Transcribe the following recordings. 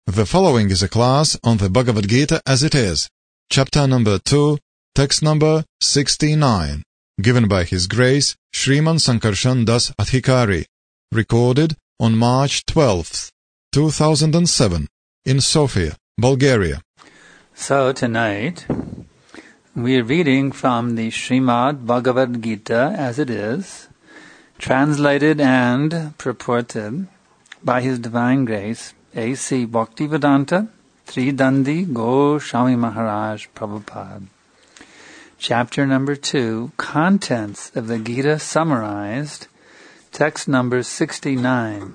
The following is a class on the Bhagavad Gita as it is, chapter number 2, text number 69, given by His Grace Shriman Sankarshan Das Adhikari, recorded on March 12th, 2007, in Sofia, Bulgaria. So tonight, we're reading from the Srimad Bhagavad Gita as it is, translated and purported by His Divine Grace, A.C. Bhaktivedanta Tridandi Goswami Maharaj Prabhupada. Chapter number 2, Contents of the Gita Summarized, text number 69.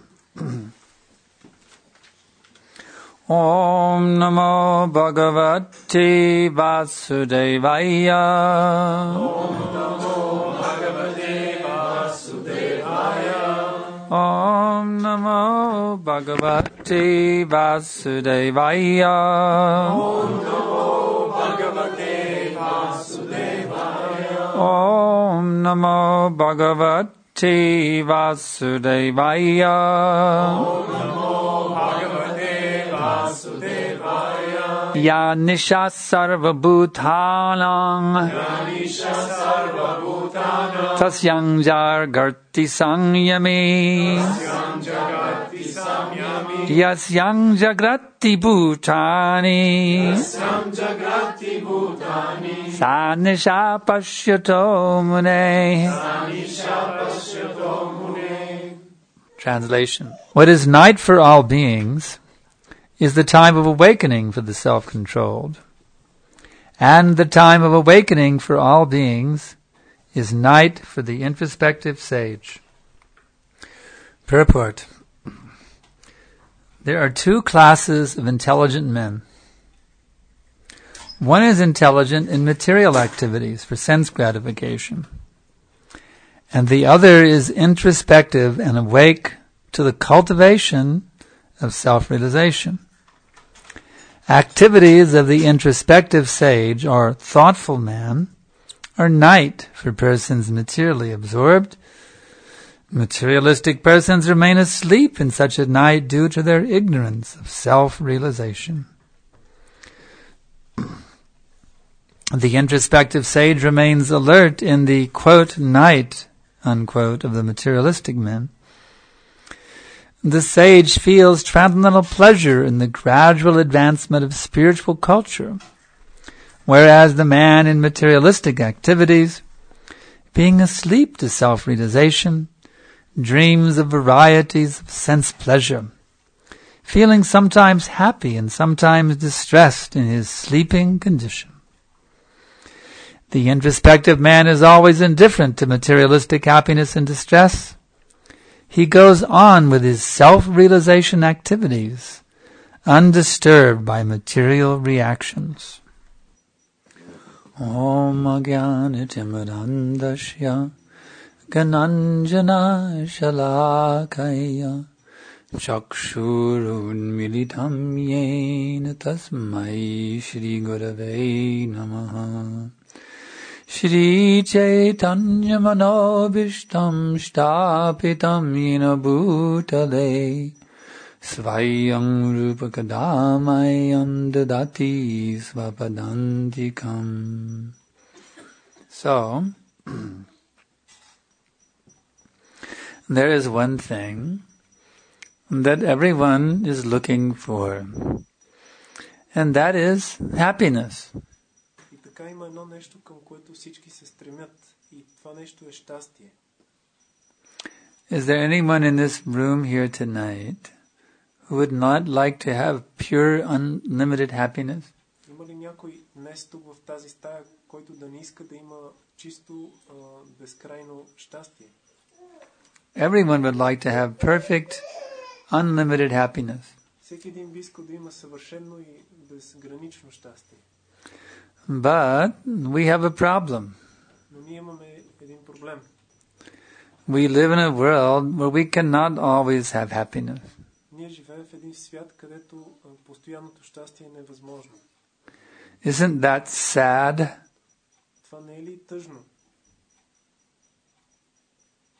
Om Namo Bhagavate Vasudevaya. Om Namo Bhagavate Vasudevaya. Om Namo Bhagavate Vasudevaya. Om Namo Bhagavate Vasudevaya. Om Namo Bhagavate Vasudevaya. Om Namo Bhagavate Vasudevaya. Ya Nisha Sarva Bhutanang. Ya Nisha Sarva Bhutanam. Tasyang Jagarti Samyami. Tasyam Jagati Samyami. Yasyang Jagrati Bhutani. Tasyam Jagati Bhutani. Sa Nisha Pashyato Mune. Anisha Pashyato Mune. Translation. What is night for all beings is the time of awakening for the self-controlled. And the time of awakening for all beings is night for the introspective sage. Purport. There are two classes of intelligent men. One is intelligent in material activities for sense gratification, and the other is introspective and awake to the cultivation of self-realization. Activities of the introspective sage or thoughtful man are night for persons materially absorbed. Materialistic persons remain asleep in such a night due to their ignorance of self-realization. The introspective sage remains alert in the, quote, night, unquote, of the materialistic men. The sage feels transcendental pleasure in the gradual advancement of spiritual culture, whereas the man in materialistic activities, being asleep to self-realization, dreams of varieties of sense pleasure, feeling sometimes happy and sometimes distressed in his sleeping condition. The introspective man is always indifferent to materialistic happiness and distress. He goes on with his self-realization activities, undisturbed by material reactions. Om Agyanitimirandasya Gananjana Shalakaya Chakshurunmilitam Yena Tasmai Shri Gurave Namaha. Shri Chaitanya Manobishtam Shtapitam Yena Bhutale Svayam Rupakadamayam Dadati Svapadantikam. So, there is one thing that everyone is looking for, and that is happiness. Така има едно нещо, към което всички се стремят, и това нещо е щастие. Is there anyone in this room here tonight who would not like to have pure, unlimited happiness? Има ли някой днес тук в тази стая, който да не иска да има чисто, безкрайно щастие? Everyone would like to have perfect, unlimited happiness. Всеки един би искал да има съвършено и безгранично щастие. But we have a problem. Но ние имаме един проблем. We live in a world where we cannot always have happiness. Ние живеем в един свят, където постоянното щастие е невъзможно. Isn't that sad? Това не е ли тъжно?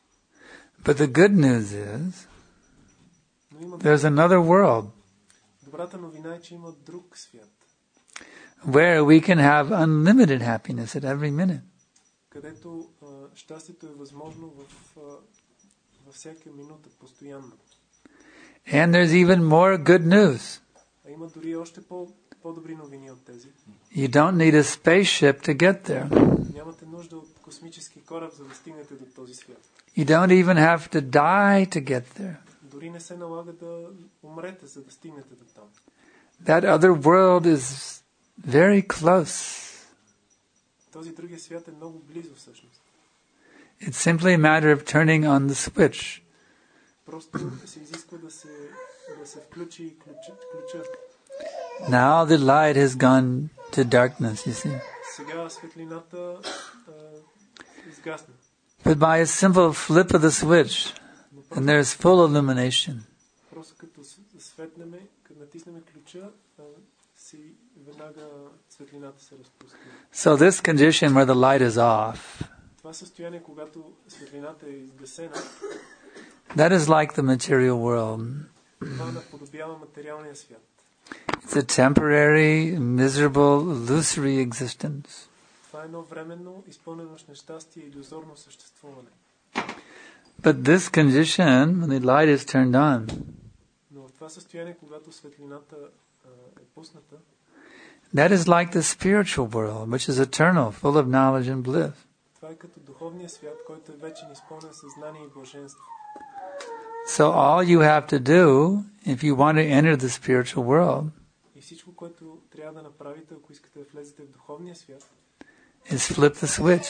But the good news is there's another world. Добрата новина е, че има друг свят, where we can have unlimited happiness at every minute. където щастието е възможно във всяка минута, постоянно. And there's even more good news. А има дори още по-добри новини от тези. You don't need a spaceship to get there. Нямате нужда от космически кораб, за да стигнете до този свят. You don't even have to die to get there. Дори не се налага да умрете, за да стигнете до там. That other world is very close. Този другия свят е много близо всъщност. It's simply a matter of turning on the switch. Просто се изисква да се включи ключа. Now the light has gone to darkness, you see. Сега светлината изгасна. But by a simple flip of the switch, and there's full illumination. Просто като светнеме, като натиснеме ключа, веднага светлината се разпуска. So this condition where the light is off, Това състояние, когато светлината е изгасена, that is like the material world. това наподобява материалния свят. It's a temporary, miserable, illusory existence. Това е едно временно, изпълнено с нещастие и иллюзорно съществуване. But this condition, when the light is turned on, Но в това състояние, когато светлината е пусната, that is like the spiritual world, which is eternal, full of knowledge and bliss. това е като духовния свят, който е вечен, изпълнен със знание и блаженство. So all you have to do, if you want to enter the spiritual world, И всичко, което трябва да направите, ако искате да влезете в духовния свят, is flip the switch.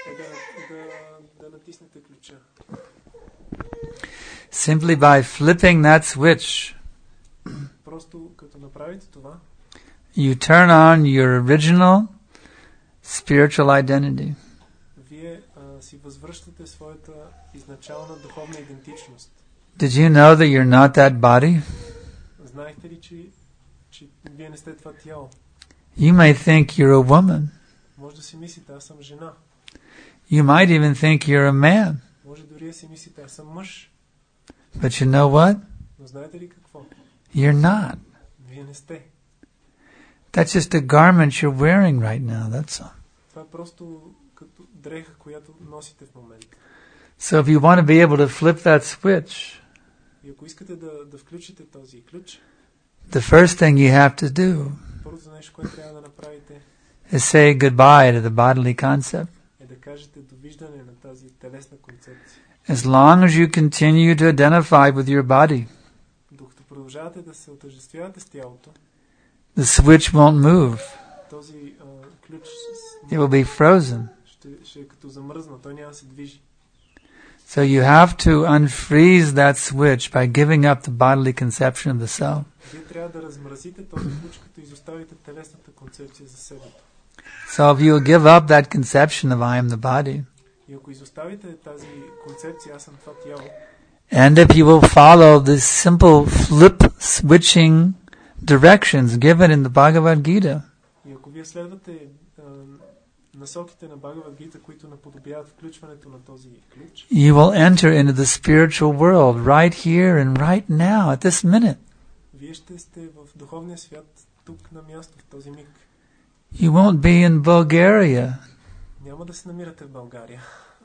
е да натиснете ключа. Simply by flipping that switch, Просто като направите това, you turn on your original spiritual identity. вие си възвръщате своята изначална духовна идентичност. Did you know that you're not that body? Знаехте ли, че вие не сте това тяло? You may think you're a woman. Може да си мислите, аз съм жена. You might even think you're a man. Може дори да си мислите, аз съм мъж. But you know what? Но знаете ли какво? You're not. Вие не сте. That's just a garment you're wearing right now, that's all. Това е просто като дреха, която носите в момента. So if you want to be able to flip that switch, И ако искате да включите този ключ, the first thing you have to do първото нещо, което трябва да направите, is say goodbye to the bodily concept. е да кажете довиждане на тази телесна концепция. As long as you continue to identify with your body, Докато продължавате да се отъждествявате с тялото, the switch won't move. този ключ It will be frozen. ще е като замръзна, той няма да се движи. So you have to unfreeze that switch by giving up the bodily conception of the self. Вие трябва да размразите този ключ, като изоставите телесната концепция за себе. So if you give up that conception of I am the body, И ако изоставите тази концепция, аз съм това тяло, and if you will follow the simple flip switching directions given in the Bhagavad Gita, и ако вие следвате насоките на Бхагавад Гита, които наподобяват включването на този ключ, you will enter into the spiritual world right here and right now at this minute. вие ще сте в духовния свят тук на място в този миг. You won't be in Bulgaria. Няма да се намирате в България,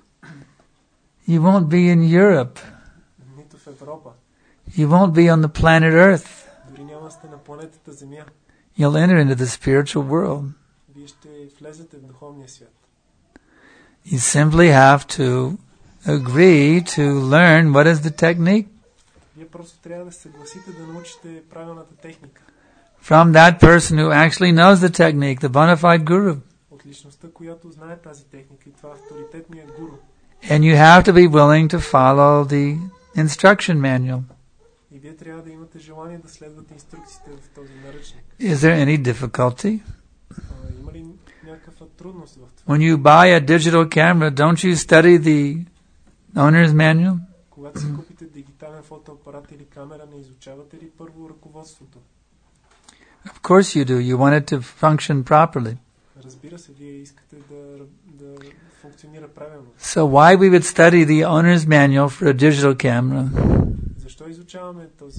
You won't be in Europe. нито в Европа. You won't be on the planet Earth. Дори няма да сте на планетата Земя. You'll enter into the spiritual world. Вие ще влезете в духовния свят. You simply have to agree to learn what is the technique Вие просто трябва да се съгласите да научите правилната техника from that person who actually knows the technique, the bona fide guru. от личността, която знае тази техника, и това е авторитетният гуру. And you have to be willing to follow the instruction manual. И вие трябва да имате желание да следвате инструкциите в този наръчник. Is there any difficulty? Има ли някаква трудност в това? When you buy a digital camera, don't you study the owner's manual? Когато си купите дигитален фотоапарат или камера, не изучавате ли първо ръководството? Of course you do. You want it to function properly. Разбира се, вие искате да функционира правилно. So why we would study the owner's manual for a digital camera? Защо изучаваме този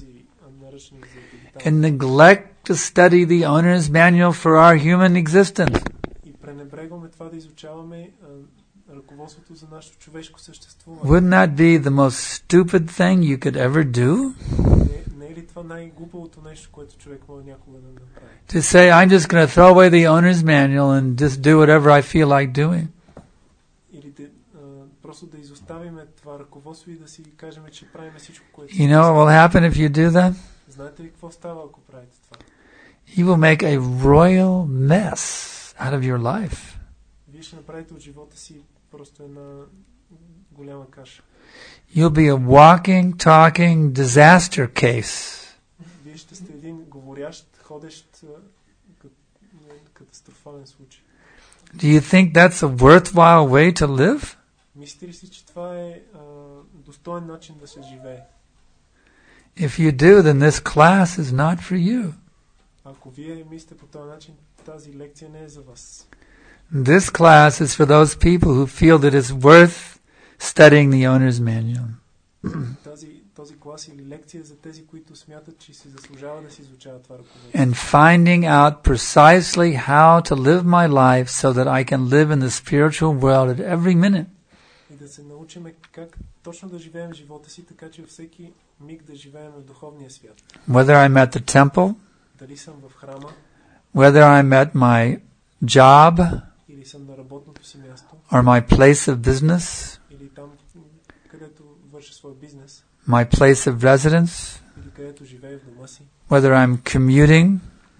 наръчник за дигитално. and neglect to study the owner's manual for our human existence. И пренебрегваме това да изучаваме ръководството за нашето човешко съществуване. Wouldn't that be the most stupid thing you could ever do? Не е ли това най-глупавото нещо, което човек може някога да направи? To say, I'm just going to throw away the owner's manual and just do whatever I feel like doing. Или просто да изоставиме това ръководство и да си кажем, че правим всичко, което... You know what will happen if you do that? Знаете ли какво става, ако правите това? You will make a royal mess out of your life. Вие ще направите от живота си просто една голяма каша. You'll be a walking, talking disaster case. Вие ще сте един говорящ, ходещ катастрофален случай. Do you think that's a worthwhile way to live? Мислите ли си, че това е достоен начин да се живее? If you do, then this class is not for you. Ако вие мислите по този начин, тази лекция не е за вас. This class is for those people who feel that it's worth studying the owner's manual. Този клас или лекция е за тези, които смятат, че си заслужава да се изучава това ръководство. And finding out precisely how to live my life so that I can live in the spiritual world at every minute. И да се научим как точно да живеем живота си, така че всеки миг да живеем в духовния свят. Whether I'm at the temple, Дали съм в храма, whether I'm at my job или съм на работното си място, or my place of business, или там, където върша своя бизнес, my place of residence, или където живее в дома си, whether I'm commuting.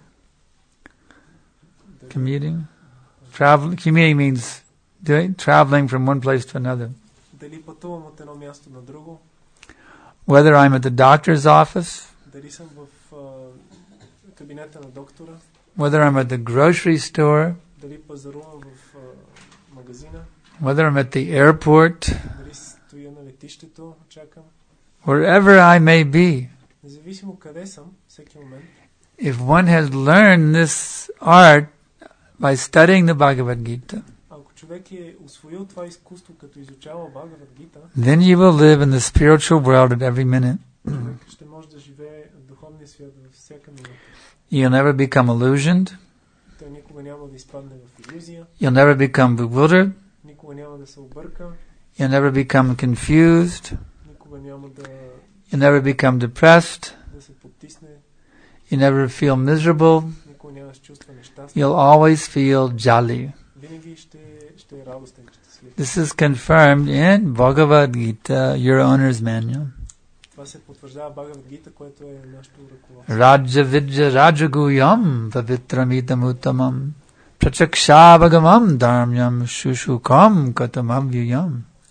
Commuting means traveling from one place to another. дали пътувам от едно място на друго, Whether I'm at the doctor's office, дали съм в кабинета на доктора, whether I'm at the grocery store, дали пазарувам в магазина, whether I'm at the airport, дали стоя на летището, чакам. wherever I may be, Независимо къде съм, всеки момент, if one has learned this art by studying the Bhagavad Gita, ако човек е усвоил това изкуство, като изучава Бхагавад Гита, then you will live in the spiritual world at every minute. човек ще може да живее в духовния свят във всяка минута. You'll never become illusioned. Той никога няма да изпадне в илюзия, You'll never become bewildered. никога няма да се обърка, You'll never become confused. никога няма You'll never become depressed. да се потисне, You never feel miserable. никога няма да се чувства нещастен. You'll always feel jolly. Винаги ще е радостен, щастлив. This is confirmed in Bhagavad Gita, your owner's manual. Това се потвърждава Бхагавад Гита, което е нашето ръководство. Raja Vidya Rajaguyam Pavitramidam Uttamam Prachakshavagam Dharmyam Shushukam Katamavyayam.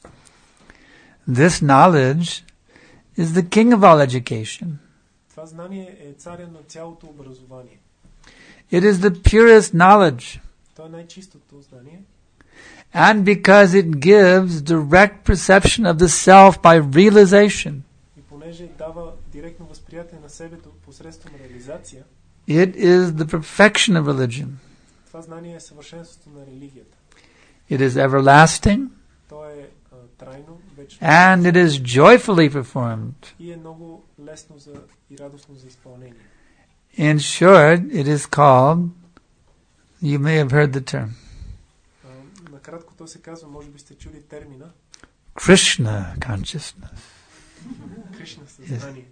This knowledge is the king of all education. Това знание е царя на цялото образование. It is the purest knowledge. То е най-чистото знание. And because it gives direct perception of the self by realization, И понеже дава директно възприятие на себе посредством реализация, it is the perfection of religion. това знание е съвършенството на религията. It is everlasting, То е трайно, вечно and it is joyfully performed. и е много лесно и радостно за изпълнение. In short, it is called, you may have heard the term, Накратко то се казва, може би сте чули термина Krishna consciousness. Кришна съзнание.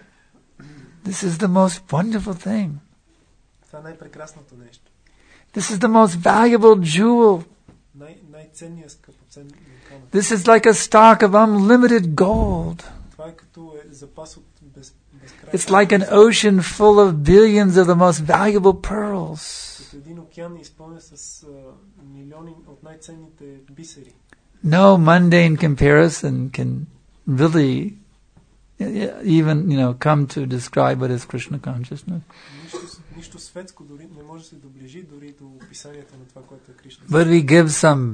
This is the most wonderful thing. Това е най-прекрасното нещо. This is the most valuable jewel. Най-ценният скъпоценен камък. This is like a stock of unlimited gold. Това е като запас от безкрайно. It's like an ocean full of billions of the most valuable pearls. Като един океан изпълнен с милиони от най-ценните бисери. No mundane comparison can really even, come to describe what is Krishna consciousness. Нищо светско дори не може да се доближи дори до описанието на това, което е Кришна. But we give some,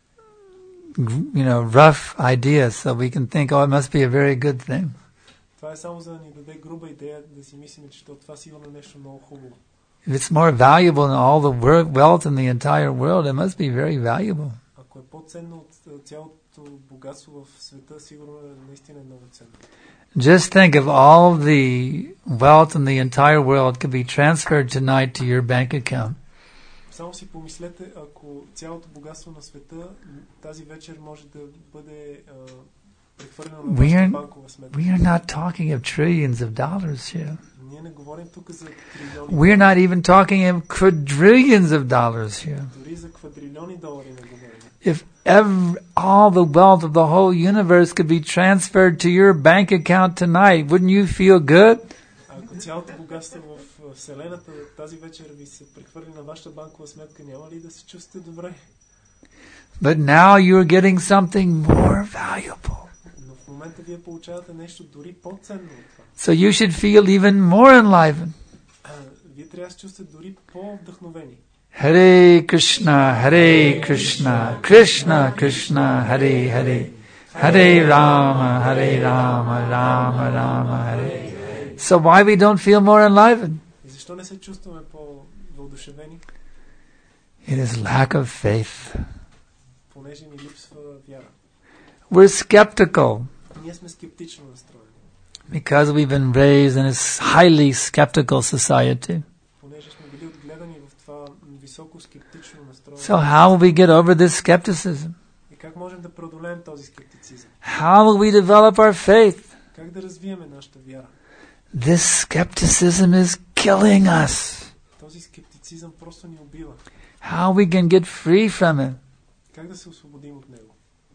rough ideas so we can think, oh, it must be a very good thing. Това е само за да ни даде груба идея да си мислим, че това сигурно е нещо много хубаво. If it's more valuable than all the wealth in the entire world, it must be very valuable. Ако е по-ценно от цялото богатство в света сигурно е наистина много ценно. Just think if all the wealth in the entire world could be transferred tonight to your bank account. Само си помислете, ако цялото богатство на света тази вечер може да бъде прехвърлено на вашата банкова сметка. We are not talking of trillions of dollars here. Ние не говорим тук за трилиони. We are not even talking of quadrillions of dollars here. Дори за квадрилиони долари не говорим. If all the wealth of the whole universe could be transferred to your bank account tonight, wouldn't you feel good? Ако цялото богатство в Вселената тази вечер ви се прехвърли на вашата банкова сметка, няма ли да се чувствате добре? But now you're getting something more valuable. Но в момента вие получавате нещо дори по-ценно от това. So you should feel even more enlivened. Вие трябва да се чувствате дори по-вдъхновени. Hare Krishna, Hare Krishna, Krishna Krishna, Hare Hare, Hare Rama, Rama Rama, Hare. So why we don't feel more enlivened? И защо не се чувстваме по-въодушевени? It is lack of faith. Понеже ни липсва вяра. We're skeptical. Ние сме скептично настроени. Because we've been raised in a highly skeptical society. Понеже сме били отгледани в това високо скептично настроение. So how will we get over this skepticism? И как можем да преодолеем този скептицизъм? How will we develop our faith? Как да развиеме нашата вяра? This skepticism is killing us. Този скептицизъм просто ни убива. How we can get free from it? Как да се освободим от него?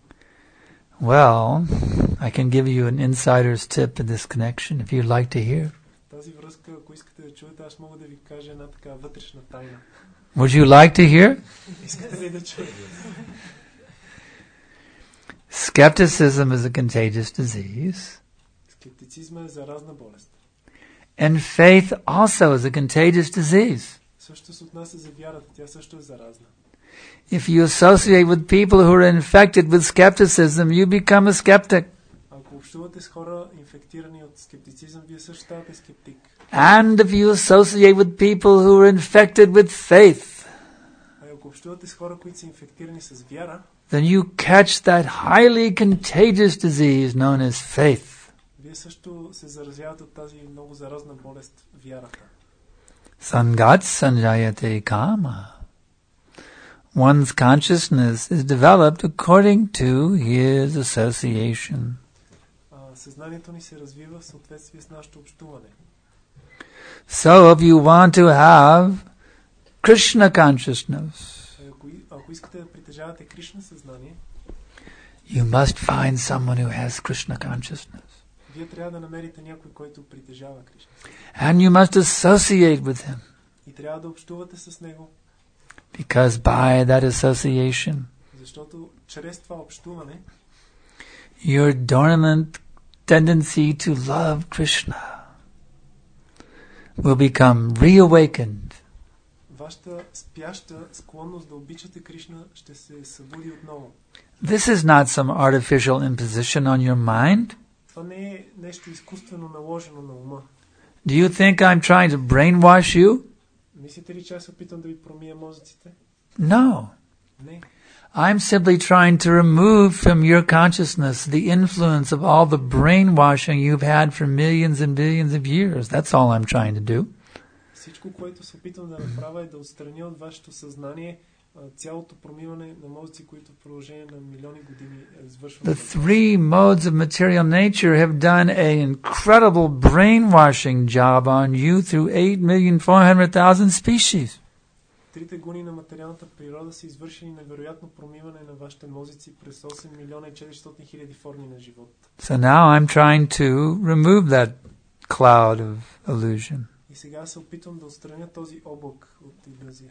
Well, I can give you an insider's tip in this connection if you'd like to hear. Тази връзка, ако искате да чуете, аз мога да ви кажа една така вътрешна тайна. Would you like to hear? Искате ли да чуете? Skepticism is a contagious disease. Скептицизма е заразна болест. And faith also is a contagious disease. Също се отнася за вярата, тя също е заразна. If you associate with people who are infected with skepticism, you become a skeptic. Ако общувате с хора инфектирани от скептицизъм, вие също ставате скептик. And if you associate with people who are infected with faith, А ако общувате с хора, които са инфектирани с вяра, then you catch that highly contagious disease known as faith. вие също се заразявате от тази много заразна болест, вярата. Sangat sanjayate kama. One's consciousness is developed according to his association. Съзнанието ни се развива в съответствие с нашето общуване. So if you want to have Krishna consciousness, ако искате да притежавате Кришна съзнание, you must find someone who has Krishna consciousness. Вие трябва да намерите някой, който притежава Кришна. And you must associate with him. И трябва да общувате с него. Because by that association, защото чрез това общуване, your dormant tendency to love Krishna will become reawakened. Вашата спяща склонност да обичате Кришна ще се събуди отново. This is not some artificial imposition on your mind. Това не е нещо изкуствено наложено на ума. Do you think I'm trying to brainwash you? Мислите ли, че аз се опитам да ви промия мозъците? No. Не. I'm simply trying to remove from your consciousness the influence of all the brainwashing you've had for millions and billions of years. That's all I'm trying to do. Всичко, което се опитвам да направя е да отстраня от вашето съзнание цялото промиване на мозъци, които в продължение на милиони години извършват. The three modes of material nature have done an incredible brainwashing job on you through 8,400,000 species. Трите гони на материалната природа са извършени невероятно промиване на вашите мозъци през 8,400,000 форми на живот. So now I'm trying to remove that cloud of illusion. И сега се опитвам да отстраня този облак от илюзия.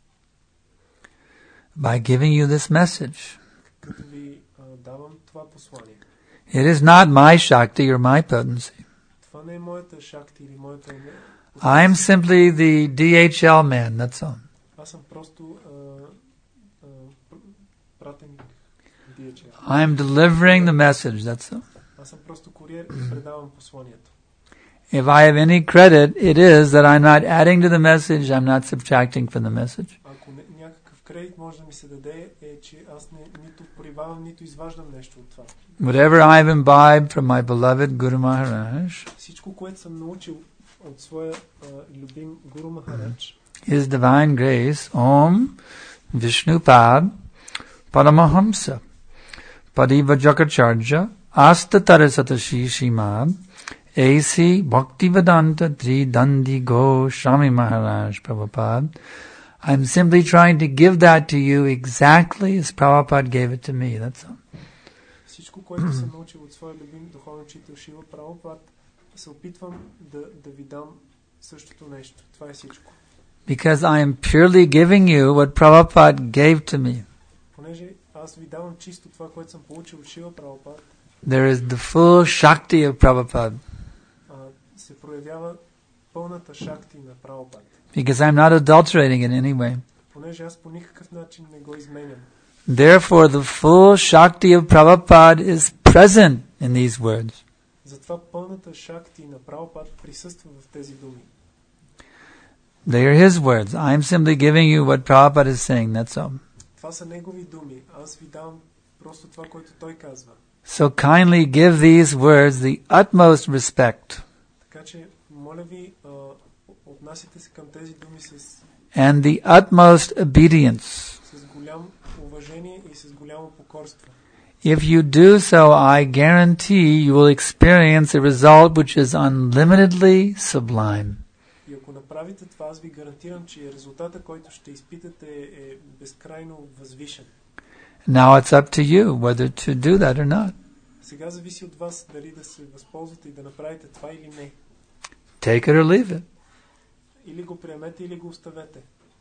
By giving you this message. Като ви давам това послание. It is not my Shakti or my potency. Това не е моята шакти или моята... I am simply the DHL man, that's all. Аз съм просто пратеник DHL. I am delivering the message, that's all. Аз съм просто куриер и предавам посланието. If I have any credit, it is that I'm not adding to the message, I'm not subtracting from the message. Ако някакъв кредит може да ми се даде е, че аз нито прибавям, нито изваждам нещо от това. Whatever I've imbibed from my beloved Guru Maharaj, всичко, което съм научил от своя любим Гуру Махарадж, His divine grace, Om Vishnupad Paramahamsa Padiva Jakacharya Asta Tarasatashi Shimad A.C. Bhaktivedanta Tridandi Goswami Maharaj Prabhupada. I'm simply trying to give that to you exactly as Prabhupada gave it to me. That's all. всичко, което съм научил от своя любим духовен учител Шила Прабхупад, се опитвам да ви дам същото нещо. Това е всичко. Because I am purely giving you what Prabhupada gave to me. Понеже аз ви давам чисто това, което съм получил от Шила Прабхупад, There is the full Shakti of Prabhupada. се проявява пълната шакти на Прабхупад. Because I'm not adulterating in any way. Понеже аз по никакъв начин не го изменям. Therefore, the full Shakti of Prabhupada is present in these words. Затова пълната шакти на Прабхупад присъства в тези думи. They are his words. I'm simply giving you what Prabhupada is saying, that's all. Това са негови думи. Аз ви давам просто това, което той казва. So kindly give these words the utmost respect Така че, моля ви, отнасяйте се към тези думи с and the utmost obedience. голямо уважение и с голямо покорство. If you do so, I guarantee you will experience a result which is unlimitedly sublime. И ако направите това, аз ви гарантирам, че резултата, който ще изпитате, е безкрайно възвишен. Now it's up to you whether to do that or not. Сега зависи от вас дали да се възползвате и да направите това или не. Take it or leave it. Или го приемете, или го оставете.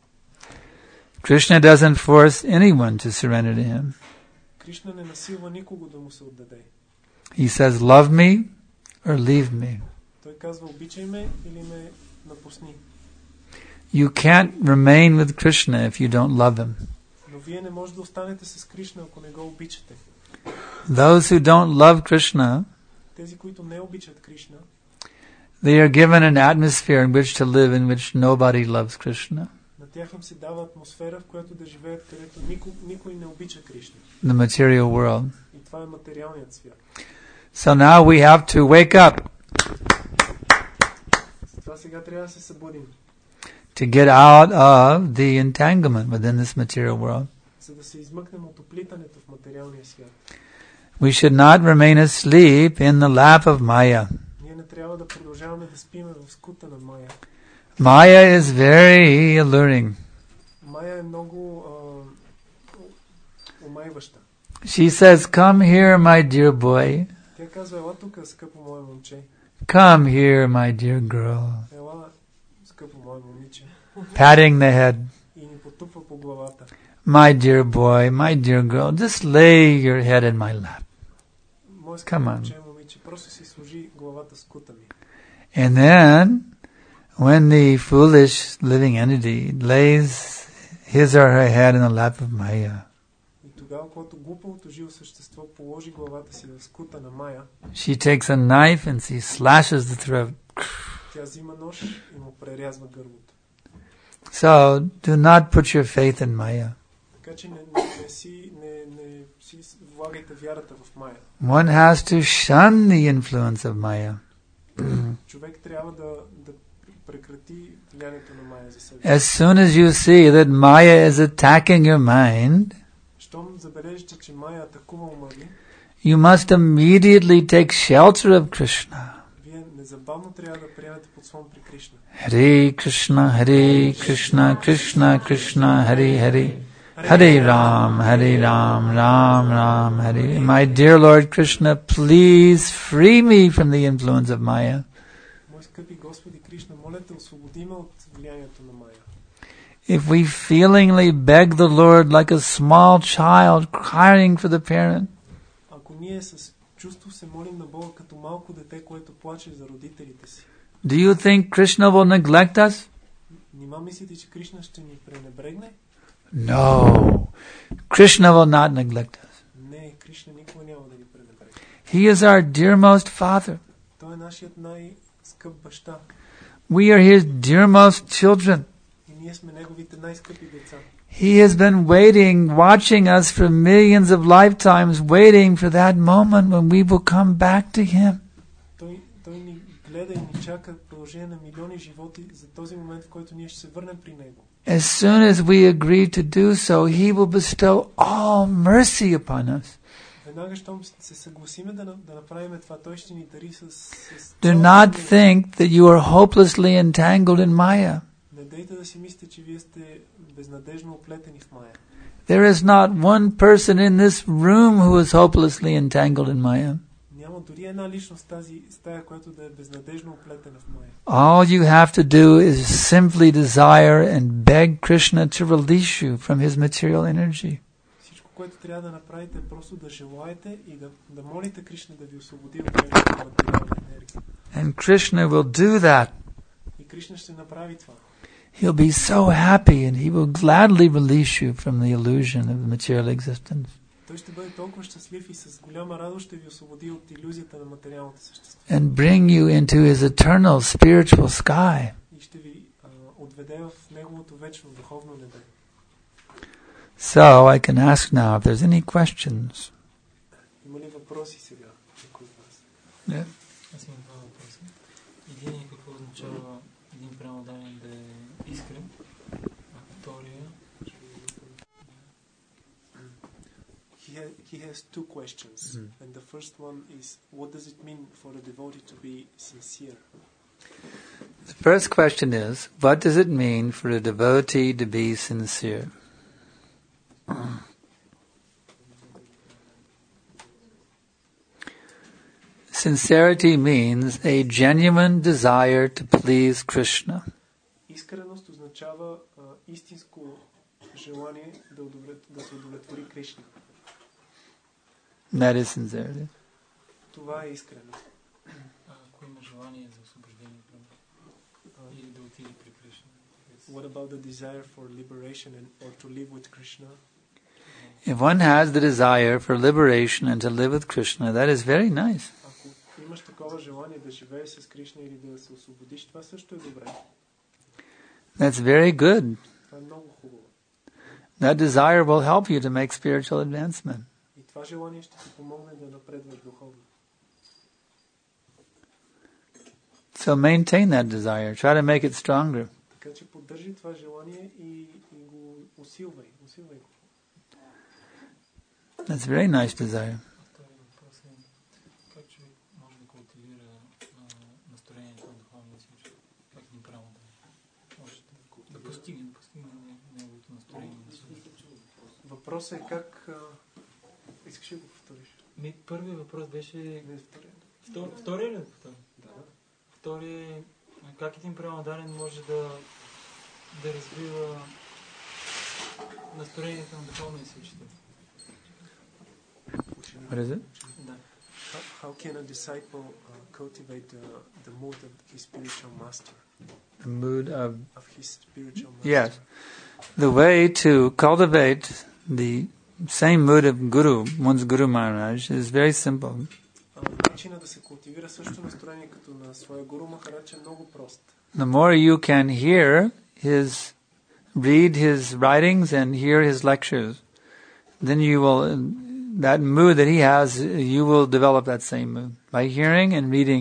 Krishna doesn't force anyone to surrender to him. Кришна не насилва никого да му се отдаде. He says, love me or leave me. Той казва, обичай ме или ме напусни. You can't remain with Krishna if you don't love him. Но вие не може да останете с Кришна, ако не го обичате. Those who don't love Krishna, Тези, които не обичат Кришна, they are given an atmosphere in which to live in which nobody loves Krishna. на тях им се дава атмосфера, в която да живеят, където никой не обича Кришна. The material world. И това е материалният свят. So now we have to wake up Затова сега трябва да се събудим, to get out of the entanglement within this material world. за да се измъкнем от оплитането в материалния свят. We should not remain asleep in the lap of Maya. Ние не трябва да продължаваме да спиме в скута на Майя. Maya is very alluring. Майя е много омайваща. She says, come here, my dear boy. Тя казва, ела тук, скъпо мое момче. Come here, my dear girl. Ела, скъпо мое момиче. Patting the head. И ни потупва по главата. My dear boy, my dear girl, just lay your head in my lap. Мое скъпо Come on. момче, просто си сложи главата в скута ми. And then, when the foolish living entity lays his or her head in the lap of Maya, И тогава, когато глупавото живо същество положи главата си в скута на Майя, she takes a knife and she slashes the throat. тя взима нож и му прерязва гърлото. So, do not put your faith in Maya. Така че не си влагайте вярата в Майя. One has to shun the influence of Maya. Човек трябва да прекрати влиянието на Майя за себе. As soon as you see that Maya is attacking your mind, Щом забележите, че Майя атакува ума ви, you must immediately take shelter of Krishna. вие незабавно трябва да приемете подслон при Кришна. Hare Krishna, Hare Krishna, Krishna Krishna, Hare Hare. Hare Ram, Ram Ram, Hare. My dear Lord Krishna, please free me from the influence of Maya. Мой скъпи Господи Кришна, моля те, освободи ме от влиянието на Майя. If we feelingly beg the Lord like a small child crying for the parent, Ако ние с чувство се молим на Бога като малко дете, което плаче за родителите си, do you think Krishna will neglect us? нима мислите, че Кришна ще ни пренебрегне? No. Krishna will not neglect us. Не, Кришна никога няма да ни пренебрегне. He is our dearmost Father. Той е нашият най-скъп баща. We are His dearmost children. И ние сме неговите най-скъпи деца. He has been waiting, watching us for millions of lifetimes, waiting for that moment when we will come back to Him. Той ни гледа и ни чака в продължение на милиони животи за този момент, в който ние ще се върнем при Него. As soon as we agree to do so, He will bestow all mercy upon us. Веднага, щом се съгласиме да направим това, Той ще ни дари с Do not think that you are hopelessly entangled in Maya. Не дейте да си мислите, че вие сте безнадежно оплетени в Мая. There is not one person in this room who is hopelessly entangled in Maya. Няма дори една личност в тази стая, която да е безнадежно оплетена в Мая. All you have to do is simply desire and beg Krishna to release you from his material energy. Всичко, което трябва да направите, е просто да желаете и да молите Кришна да ви освободи от неговата материална енергия. And Krishna will do that. И Кришна ще направи това. He'll be so happy and he will gladly release you from the illusion of material existence. Той ще бъде толкова щастлив и с голяма радост ще ви освободи от илюзията на материалното същество. And bring you into his eternal spiritual sky. И ще ви отведе в неговото вечно духовно небе. So I can ask now if there's any questions. Има ли въпроси сега? Някой от вас? Yeah. Аз имам два въпроса. Един е какво означава един преmodarен да е искрен, а втория... He has two questions, and the first one is, what does it mean for a devotee to be sincere? The first question is, what does it mean for a devotee to be sincere? Sincerity means a genuine desire to please Krishna. Искреност означава истинско желание да се удовлетвори Кришна. That is sincerity. Това е искреност. Ако има желание за освобождение или да отиде при Кришна. What about the desire for liberation or to live with Krishna? If one has the desire for liberation and to live with Krishna, that is very nice. Ако имаш такова желание да живееш с Кришна или да се освободиш, това също е добре. That's very good. Това е много хубаво. That desire will help you to make spiritual advancement. И това желание ще ти помогне да напредваш духовно. So maintain that desire. Try to make it stronger. Така че поддържи това желание и го усилвай го. That's a very nice desire. Втория въпрос е как човек може да култивира настроението на духовния си учител? Как ни право да може да постигне неговото настроение? Въпросът е как... Искаш ли го повториш? Първият въпрос беше... Не, втория. Втория ли? Да. Втория е как един преmodarен може да развива настроението на духовния си учител? What is it? Да. How can a disciple cultivate the mood of his spiritual master? The mood of his spiritual master. Yes. The way to cultivate the same mood of one's Guru Maharaj, is very simple. Начинът да се култивира също настроение като на своя Гуру Махарадж е много прост. The more you can read his writings and hear his lectures, then you will, that mood that he has, you will develop that same mood. By hearing and reading,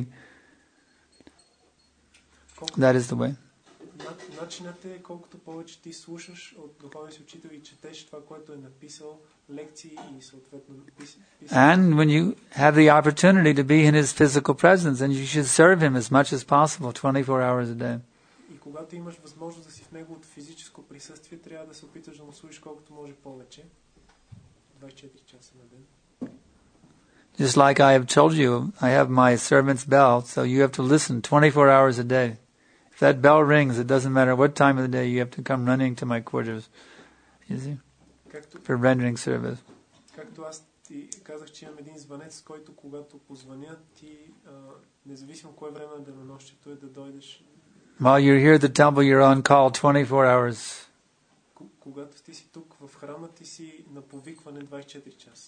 that is the way. Начинът е колкото повече ти слушаш от духовния си учител и четеш това, което е написал, лекции и съответно And when you have the opportunity to be in his physical presence, then you should serve him as much as possible, 24 hours a day. И когато имаш възможност да си в неговото физическо присъствие, трябва да се опиташ да му служиш колкото може повече. 24 часа на ден. Just like I have told you, I have my servant's bell, so you have to listen 24 hours a day. If that bell rings, it doesn't matter what time of the day, you have to come running to my quarters, you see, for rendering service. Както аз ти казах, че имам един звънец, който когато позвъня, ти, независимо кое време на денонощието е да дойдеш. While you're here at the temple, you're on call 24 hours. Когато ти си тук в храма, ти си на повикване 24 часа.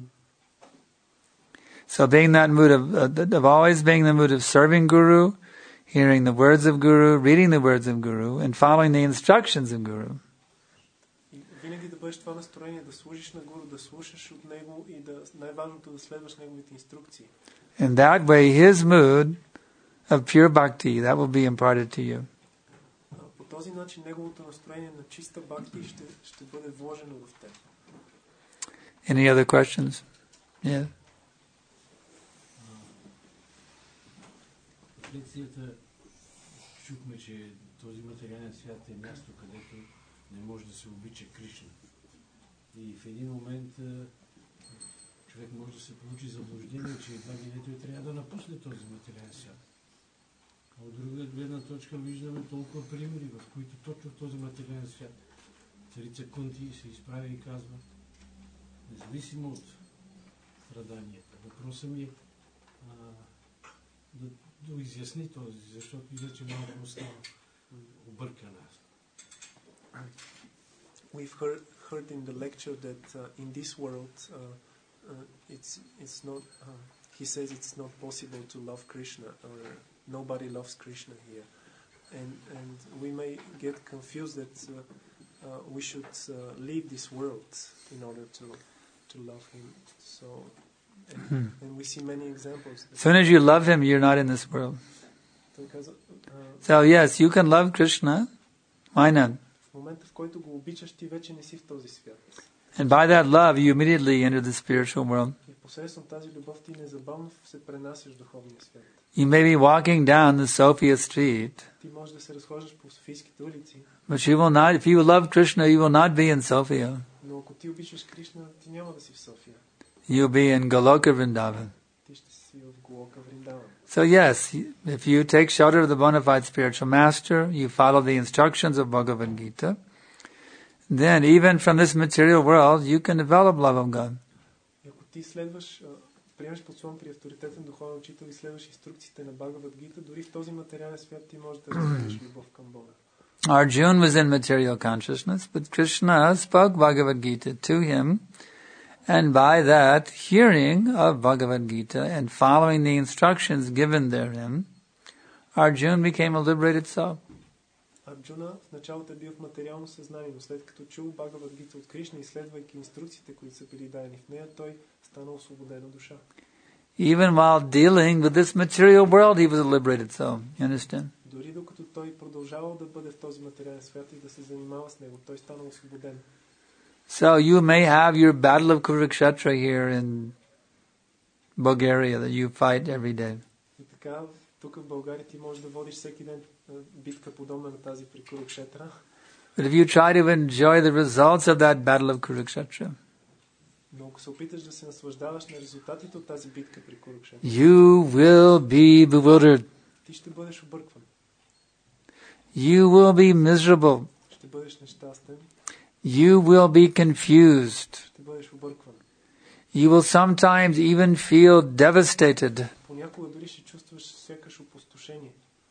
So being that mood of always being the mood of serving Guru, hearing the words of Guru, reading the words of Guru, and following the instructions of Guru. бъдеш това настроение, да служиш на Гуру, да слушаш от него и най-важното да следваш неговите инструкции. In that way, his mood of pure bhakti, that will be imparted to you. По този начин неговото настроение на чиста бхакти ще бъде вложено в теб. Any other questions? Yeah. В лекцията чухме, че този материален свят е място, където не може да се обича Кришна. И в един момент човек може да се получи заблуждение, че едва ли не той трябва да напусне този материален свят. А от друга гледна точка виждаме толкова примери, в които точно в този материален свят царица Кунти се изправя и казва: независимо от страданията, въпросът ми е да изясни този, защото иначе малко остава объркана. We've heard in the lecture that in this world it's not. He says it's not possible to love Krishna, or nobody loves Krishna here, and we may get confused that we should leave this world in order to love him. So. And we see many examples. As soon as you love him, you're not in this world. So yes, you can love Krishna. Why not? В момента, в който го обичаш, ти вече не си в този свят. And by that love, you immediately enter the spiritual world. И посредством тази любов ти незабавно се пренасяш в духовния свят. You may be walking down the Sophia street. Ти можеш да се разхождаш по Софийските улици. But you will not, if you love Krishna, you will not be in Sophia. Но ако ти обичаш Кришна, ти няма да си в София. You'll be in Goloka Vrindavan. Ти ще си в Голока Вриндаван. So yes, if you take shelter of the bona fide spiritual master, you follow the instructions of Bhagavad Gita, then even from this material world, you can develop love of God. И ако ти следваш, приемаш подслон при авторитетен духовен учител и следваш инструкциите на Бхагавад Гита, дори в този материален свят ти можеш да развиеш любов към Бога. Arjuna was in material consciousness, but Krishna spoke Bhagavad Gita to him, and by that, hearing of Bhagavad Gita and following the instructions given therein, Arjuna became a liberated soul. Арджуна в началото е бил в материално съзнание, но след като чул Бхагавад Гита от Кришна и следвайки инструкциите, които са били дадени в нея, той стана освободена душа. Even while dealing with this material world, he was a liberated soul. You understand? Дори докато той продължавал да бъде в този материален свят и да се занимава с него, той стана освободен. So you may have your battle of Kurukshetra here in Bulgaria that you fight every day. И така, тук в България ти можеш да водиш всеки ден битка подобна на тази при Курукшетра. But if you try to enjoy the results of that battle of Kurukshetra, но ако се опиташ да се наслаждаваш на резултатите от тази битка при Курукшетра, you will be bewildered. Ти ще бъдеш объркван. You will be miserable. Ще бъдеш нещастен. You will be confused. Ще бъдеш объркван. You will sometimes even feel devastated. Понякога дори ще чувстваш сякаш опустошение.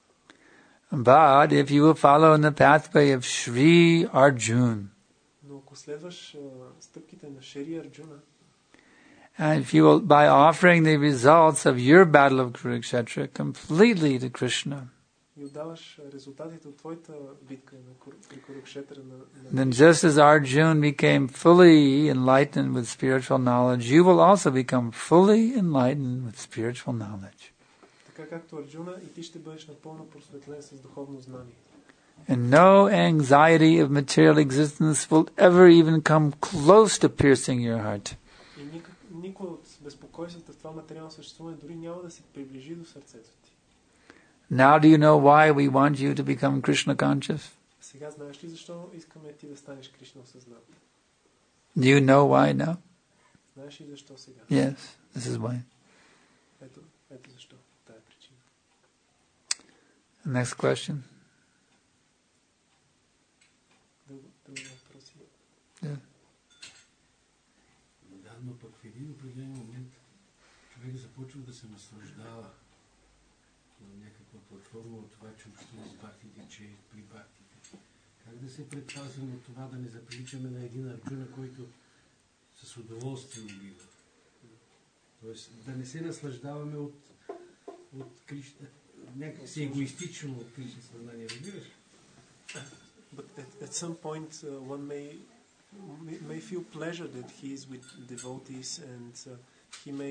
But if you will follow in the pathway of Sri Arjuna, но ако следваш стъпките на Шри Арджуна, and if you will, by offering the results of your battle of Kurukshetra completely to Krishna, и отдаваш резултатите от твоята битка при Курукшетра then just as Arjuna became fully enlightened with spiritual knowledge, you will also become fully enlightened with spiritual knowledge. Така както Арджуна, и ти ще бъдеш напълно просветлен с духовно знание. And no anxiety of material existence will ever even come close to piercing your heart. И никой от безпокойствата в това материално съществуване дори няма да се приближи до сърцето ти. Now do you know why we want you to become Krishna conscious? Сега знаеш ли защо искаме ти да станеш Кришна осъзнат? Do you know why now? Знаеш ли защо сега? Yes, this is why. Ето защо. Тая причина. Next question. Други въпроси? Yeah. Да, но пък в един определен момент човек започва да се наслаждава на някаква платформа от това, че общува с бхактите, че е при бхактите. Как да се предпазим от това да не заприличаме на един Арджуна, който с удоволствие убива? Тоест да не се наслаждаваме от Кришна, някакси егоистично от Кришна съзнание, разбираш? But at some point one may may feel pleasure that he is with devotees, and he may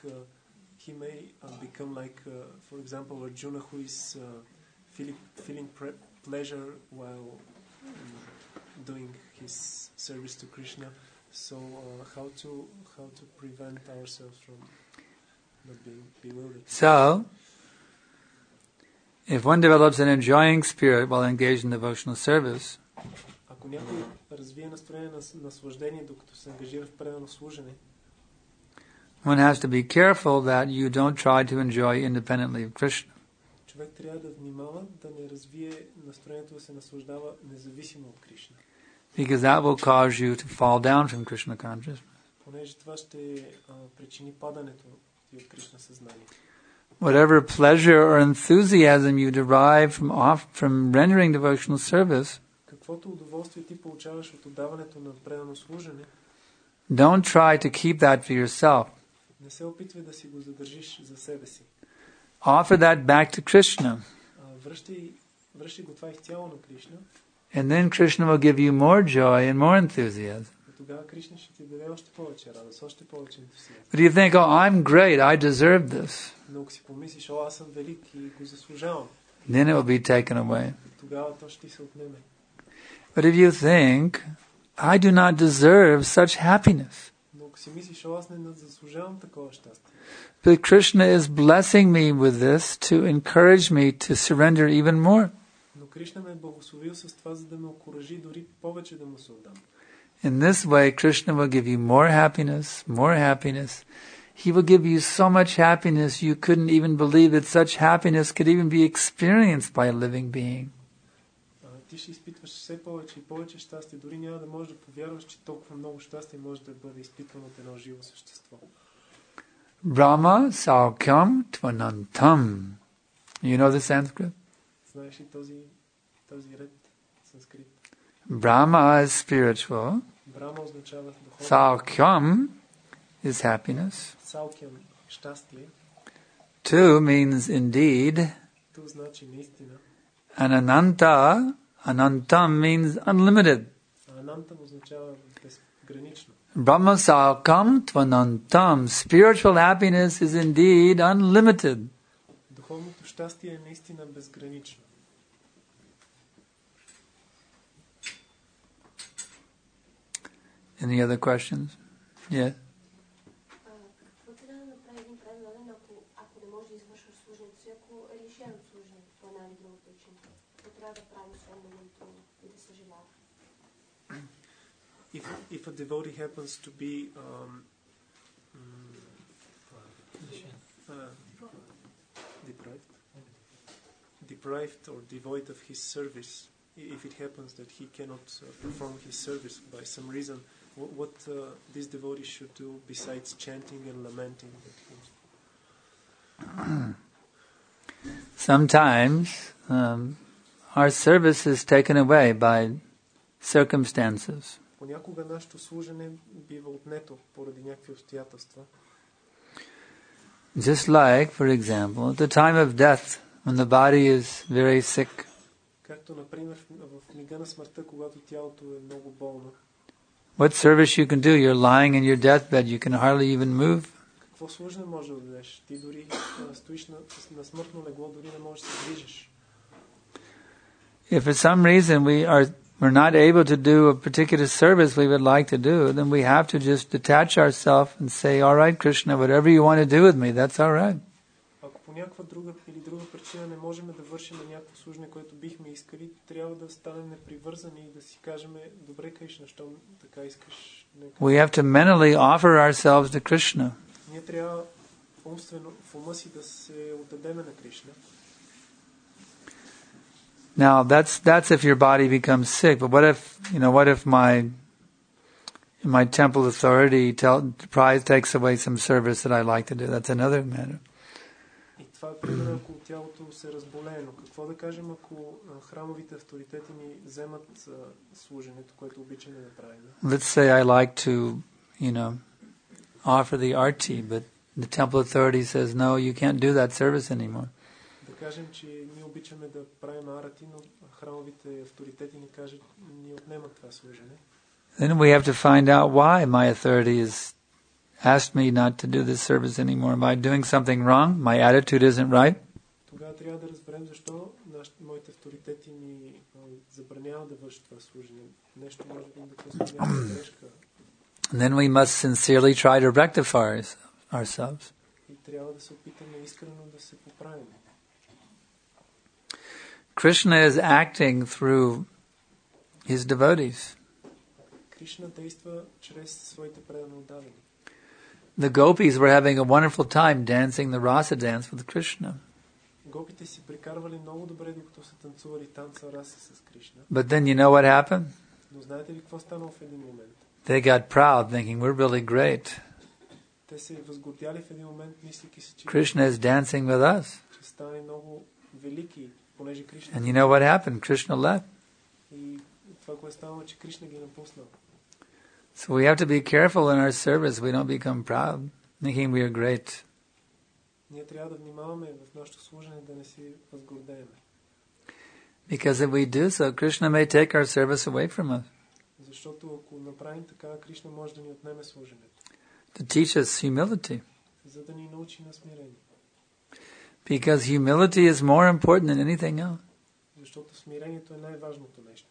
become like, for example, Arjuna, who is feeling pleasure while doing his service to Krishna. So how to prevent ourselves from not being bewildered? So, if one develops an enjoying spirit while engaged in devotional service, ако някой развие настроение на наслаждение докато се ангажира в предано служене, one has to be careful that you don't try to enjoy independently of Krishna. човек трябва да внимава да не развие настроението да се наслаждава независимо от Кришна. Because that will cause you to fall down from Krishna consciousness. Понеже това ще причини падането ти от Кришна съзнание. Whatever pleasure or enthusiasm you derive from rendering devotional service, Каквото удоволствие ти получаваш от отдаването на предано служене, don't try to keep that for yourself. не се опитвай да си го задържиш за себе си. Offer that back to Krishna. Връщай го това изцяло на Кришна. And then Krishna will give you more joy and more enthusiasm. И тогава Кришна ще ти даде още повече радост, още повече ентусиазъм. But you think, oh, I'm great, I deserve this. Но ако си помислиш, аз съм велик и го заслужавам, Then it will be taken away. тогава то ще ти се отнеме. But if you think, I do not deserve such happiness, Но ако си мислиш, аз не заслужавам такова щастие. but Krishna is blessing me with this to encourage me to surrender even more. Но Кришна ме е благословил с това, за да ме окуражи дори повече да му се отдам. In this way, Krishna will give you more happiness, more happiness. He will give you so much happiness you couldn't even believe that such happiness could even be experienced by a living being. Ти ще изпитваш все повече и повече щастие. Дори няма да можеш да повярваш, че толкова много щастие може да бъде изпитвано от едно живо същество. Brahma Saukyam Tvanantam. You know the Sanskrit? Знаеш ли този ред санскрит? Brahma is spiritual. Брама означава духовно. Saukyam is happiness. Саукям – щастие. Tu means indeed. То значи наистина. And Anantam means unlimited. Анантам означава безгранично. Brahma Saukam Tvanantam. Spiritual happiness is indeed unlimited. Духовното щастие е наистина безгранично. Any other questions? Yeah. Какво трябва да направи един преданен, ако не може да извършва служението си, ако е лишен от служението по една или друга причина? Какво трябва да прави, освен да му трудно и да съжалява? If a devotee happens to be deprived or devoid of his service, if it happens that he cannot perform his service by some reason, what this devotee should do besides chanting and lamenting at him? Sometimes our service is taken away by circumstances. Понякога нашето служене бива отнето поради някакви обстоятелства. Just like, for example, at the time of death, when the body is very sick, Както, например, в мига на смъртта, когато тялото е много болно. what service you can do? You're lying in your deathbed, you can hardly even move. Какво служене можеш да дадеш? Ти дори стоиш на смъртно легло, дори не можеш да се движиш. If for some reason we're not able to do a particular service we would like to do, then we have to just detach ourselves and say, all right, Krishna, whatever you want to do with me, that's all right. Ако по някаква друга или друга причина не можем да вършим някакво служене, което бихме искали, трябва да станем непривързани и да си кажем, добре, Кришна, щом така искаш. We have to mentally offer ourselves to Krishna. Ние трябва умствено в ума си да се отдадеме на Кришна. Now that's if your body becomes sick. But what if my temple authority takes away some service that I like to do? That's another matter. И това е пример, ако тялото се разболее. Но какво да кажем, ако храмовите авторитети ни вземат служенето, което обичаме да правим? Let's say I like to, offer the arti, but the temple authority says, no, you can't do that service anymore. Да кажем, че ние обичаме да правим арати, но храмовите авторитети ни кажат, ни отнемат това служене. Then we have to find out why my authority has asked me not to do this service anymore. Am I doing something wrong? My attitude isn't right? Тогава трябва да разберем защо моите авторитети ми забраняват да вършат това служение. Нещо може би да пусне някаква грешка. And then we must sincerely try to rectify ourselves. И трябва да се опитаме искрено да се поправим. Krishna is acting through his devotees. Кришна действа чрез своите предано отдадени. The gopis were having a wonderful time dancing the rasa dance with Krishna. Гопите си прикарвали много добре, докато са танцували танца раса с Кришна. But then you know what happened? Но знаете ли какво стана в един момент? They got proud, thinking we're really great. Те се възгордяли в един момент, мислики си, че Krishna is dancing with us. Ще стане много велики, понеже Кришна. And you know what happened? Krishna left. И това, което става, че Кришна ги напуснал. So we have to be careful in our service. We don't become proud, thinking we are great. Ние трябва да внимаваме в нашето служене да не си възгордееме. Because if we do so, Krishna may take our service away from us. Защото ако направим така, Кришна може да ни отнеме служенето. To teach us humility. За да ни научи на смирение. Because humility is more important than anything else. Защото смирението е най-важното нещо.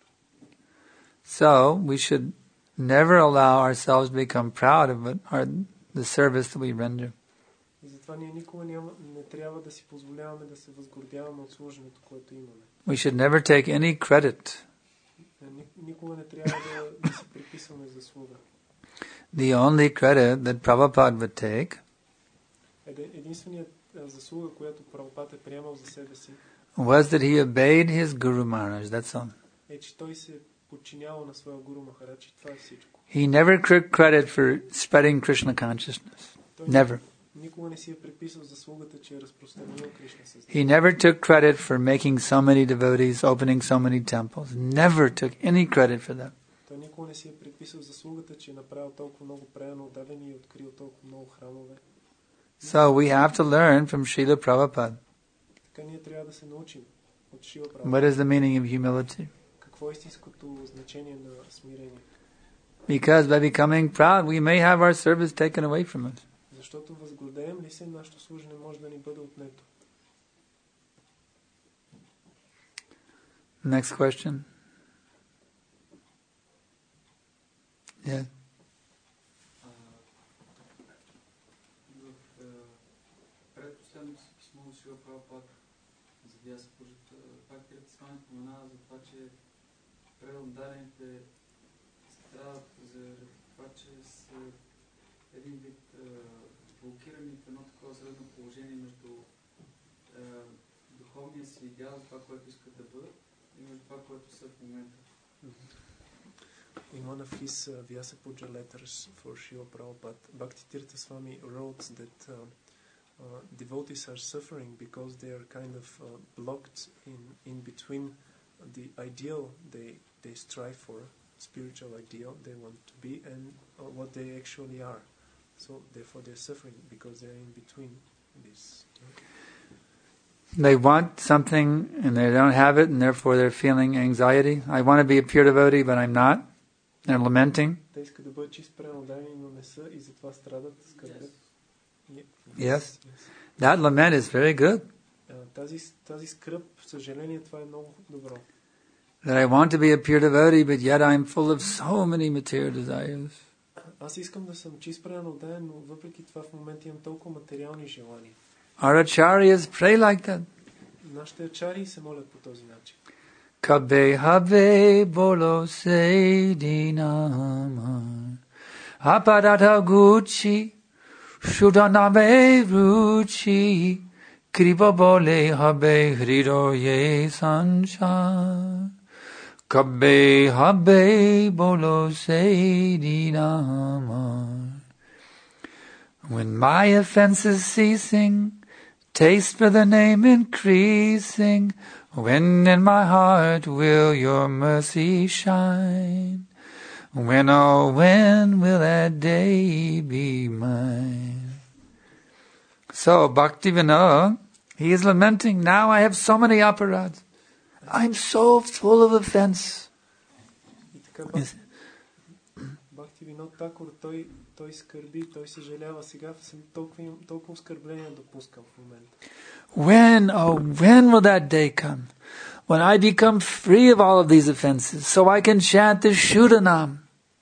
So we should never allow ourselves to become proud of the service that we render. И затова ние никога не трябва да си позволяваме да се възгордяваме от служенето, което имаме. We should never take any credit. Никога не трябва да си приписваме заслуга. The only credit that Prabhupada would take единственият заслуга, която Прабхупад е приемал за себе си, was that he obeyed his Guru Maharaj. That's all. Е, че той се подчинявал на своя Гуру Махарадж и това е всичко. He never took credit for spreading Krishna consciousness. Never. Никога не си е приписал заслугата, че е разпространил Кришна съзнание. He never took credit for making so many devotees, opening so many temples. Never took any credit for that. Той никога не си е приписал заслугата, че е направил толкова много предано отдадени и открил толкова много храмове. So we have to learn from Srila Prabhupada. Така ние трябва да се научим от Шрила What Прабхупад. is the meaning of humility? Какво е истинското значение на смирение? Because by becoming proud, we may have our service taken away from us. Защото възгордеем ли се, нашето служене може да ни бъде отнето. Next question. Yeah. Предпоследното си писмо на Шрила Прабхупад за диаспората, пак Свами споменава за това, че преотдарените страдат заради това, че са един вид блокирани в едно такова средно положение между духовния си идеал за това, което искат да бъдат и между това, което са в момента. In one of his Vyasapuja letters for Srila Prabhupada, Bhaktitirtha Swami wrote that devotees are suffering because they are kind of blocked in between the ideal they strive for, spiritual ideal they want to be, and what they actually are. So therefore they're suffering because they're in between this. They want something and they don't have it, and therefore they're feeling anxiety. I want to be a pure devotee, but I'm not. They're lamenting. Те искат да бъдат чист преодани, но не са и затова страдат, скърбят. Yes. That lament is very good. Тази скръб, съжаление, това е много добро. That I want to be a pure devotee, but yet I'm full of so many material desires. Аз искам да съм чист преодан, но въпреки това в момента имам толкова материални желания. Our acharyas pray like that. Нашите ачари се молят по този начин. Kabbe habe bolo se dinamar apadata gucci shudaname ruchi kripa bole habe hridoye sanchar kabbe habe bolo se dinamar. When my offenses ceasing, taste for the name increasing, when in my heart will your mercy shine? When, oh, when will that day be mine? So, Bhaktivinoda, he is lamenting, now I have so many aparads. I'm so full of offense. Бхактивинод Такур, той скърби, той съжалява. Сега толкова оскърбления допускам в момента. When will that day come? When I become free of all of these offenses, so I can chant the Shuddhanam.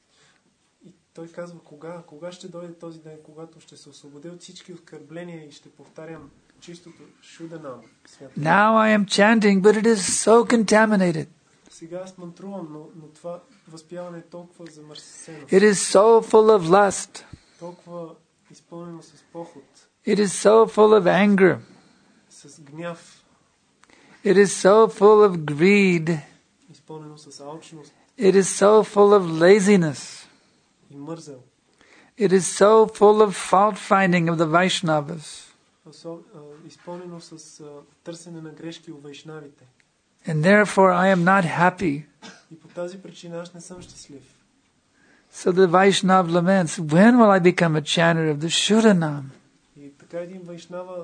И той казва, кога ще дойде този ден, когато ще се освободя от всички оскърбления и ще повтарям чистото Шуданам. Now I am chanting, but it is so contaminated. Сега аз мантрувам, но това възпяване е толкова замърсено. It is so full of lust. Толкова изпълнено с похот. It is so full of anger. С гняв. It is so full of greed. Изпълнено с алчност. It is so full of laziness. И мързел. It is so full of fault finding of the Vaishnavas. Изпълнено с търсене на грешки у вайшнавите. And therefore I am not happy. И по тази причина аз не съм щастлив. So the Vaishnav laments, when will I become a chanter of the Shuddhanam? И така един вайшнава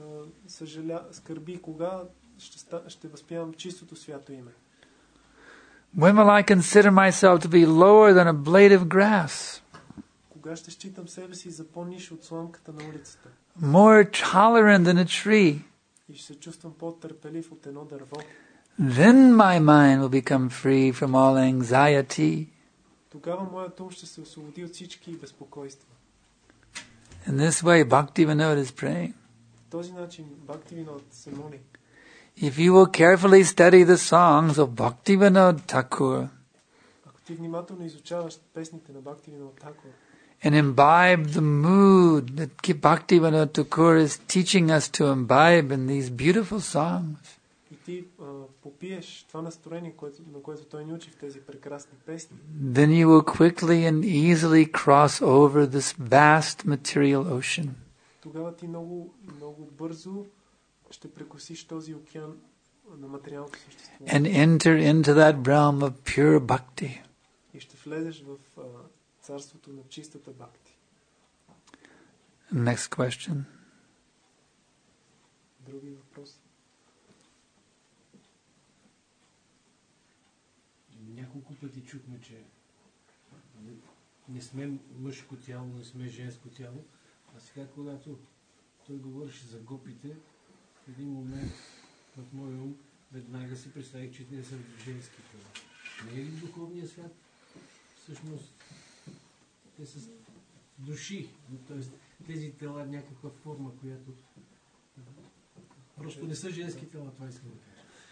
скърби, кога ще възпявам чистото свято име. When will I consider myself to be lower than a blade of grass? Кога ще считам себе си за по-ниш от сламката на улицата? More tolerant than a tree? И ще се чувствам по-търпелив от едно дърво. Then my mind will become free from all anxiety. Тогава моят ум ще се освободи от всички безпокойства. In this way, Bhaktivinoda is praying. В този начин Бхактивинод се моли. If you will carefully study the songs of Bhaktivinoda Thakur, ако ти внимателно изучаваш песните на Бхактивинод Такур, and imbibe the mood that Bhaktivinoda Thakur is teaching us to imbibe in these beautiful songs, и ти попиеш това настроение, на което той ни учи в тези прекрасни песни, then you will quickly and easily cross over this vast material ocean. Тогава ти много бързо ще прекосиш този океан на материалното същество. And enter into that realm of pure bhakti. И ще влезеш в царството на чистата бхакти. Next question. Други въпроси? Няколко пъти чухме, че не сме мъжко тяло, не сме женско тяло. А сега, когато той говореше за гопите, в един момент в моя ум веднага си представих, че те са женски тела. Не е ли духовния свят? Всъщност, те са души. Тоест, тези тела някаква форма, която просто не са женски тела, това искам да кажа.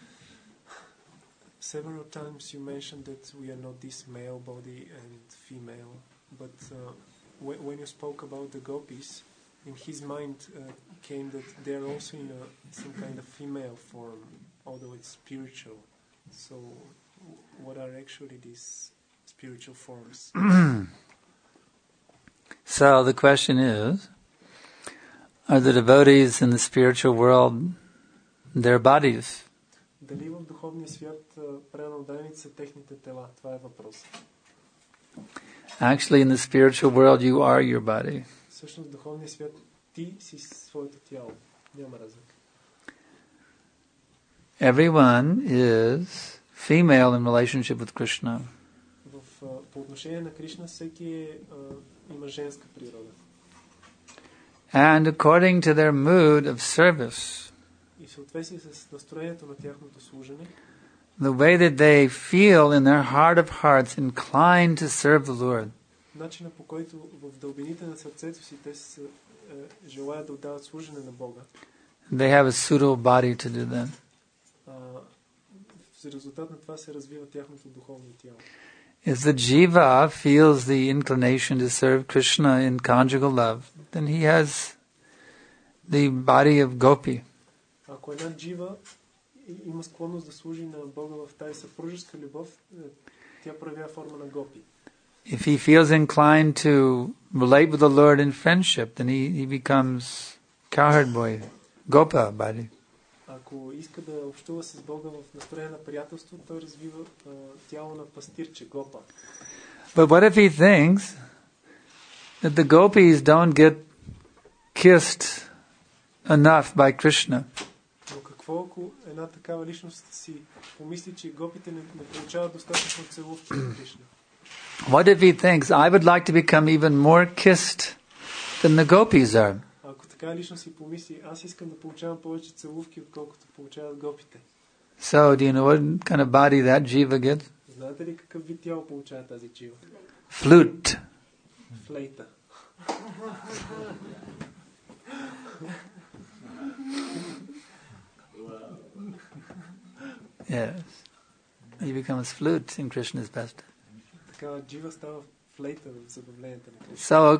Several times you mentioned that we are not this male body and female, but when you spoke about the gopis, in his mind came that they are also in some kind of female form, although it's spiritual. So, what are actually these spiritual forms? So the question is, are the devotees in the spiritual world their bodies? Дали в духовния свят преданодайници са техните тела? Това е въпрос. Actually, in the spiritual world, you are your body. Всъщност в духовния свят ти си своето тяло. Няма разлика. Everyone is female in relationship with Krishna. По отношение на Кришна всеки има женска природа. And according to their mood of service, И в съответствие с настроението на тяхното служене, the way that they feel in their heart of hearts inclined to serve the Lord, начина по който в дълбините на сърцето си те желаят да отдават служене на Бога, they have a suitable body to do that. В резултат на това се развива тяхното духовно тяло. If the jiva feels the inclination to serve Krishna in conjugal love, then he has the body of gopi. Ако една джива има склонност да служи на Бога в тази съпружеска любов, тя проявява форма на гопи. If he feels inclined to relate with the Lord in friendship, then he becomes cowherd boy, gopa body. Ако иска да общува с Бога в настроение на приятелство, той развива тяло на пастирче, гопа. But what if he thinks that the gopis don't get kissed enough by Krishna? Но какво ако една такава личност си помисли, че гопите не получават достатъчно целувки от Кришна? What if he thinks, I would like to become even more kissed than the gopis are? Ако така лично си помисли, аз искам да получавам повече целувки, отколкото получават гопите. So, do you know what kind of body that jiva gets? Знаете ли какъв вид тяло получава тази джива? Flute. Флейта. Yes. He becomes flute in Krishna's pastime. Такава джива става флейта в забавленията на Кришна. So,